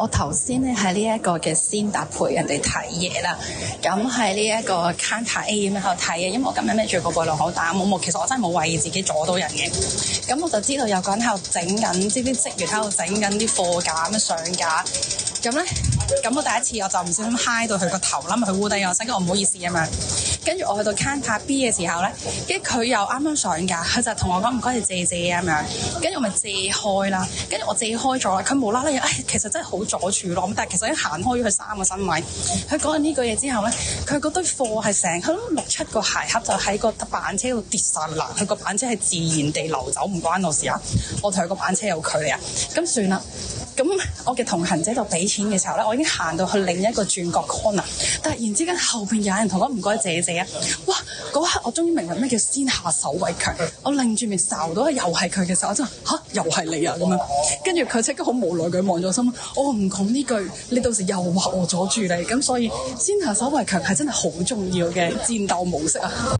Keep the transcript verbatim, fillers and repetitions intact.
我頭先咧喺呢一個嘅先達陪人哋睇嘢啦，咁喺呢一個 counter A 咁樣喺度睇嘢，因為我今日孭住個背囊好大，冇冇，其實我真係冇為意自己阻到人嘅。咁我就知道有個人喺度整緊，知啲職員喺度整緊啲貨架咁樣上架。咁咧，咁我第一次我就唔小心揩到佢個頭啦，咪佢烏低我身，跟住我唔好意思咁樣。跟住我去到 counter B 嘅時候咧，跟住佢又啱啱上架，佢就同我講唔該你借借咁樣，跟住我咪借開啦。跟住我借開咗，佢無啦啦又，唉，其實真係好阻住咯。咁但係其實已經行開咗佢三個身位。佢講緊呢句嘢之後咧，佢嗰堆貨係成佢六七個鞋盒就喺個板車度跌晒啦。佢個板車係自然地流走，唔關我事啊。我同佢個板車有距離啊，咁算啦。咁我嘅同行者就俾錢嘅時候咧，我已經行到去另一個轉角 corner，突然之間後邊有人同我唔該借借啊！哇！嗰刻我終於明白咩叫先下手為強。我擰住面睄到又係佢嘅時候，我真係嚇又係你啊咁樣。跟住佢即刻好無奈佢望咗心，我唔講呢句，你到時又話我阻住你。咁所以先下手為強係真係好重要嘅戰鬥模式啊！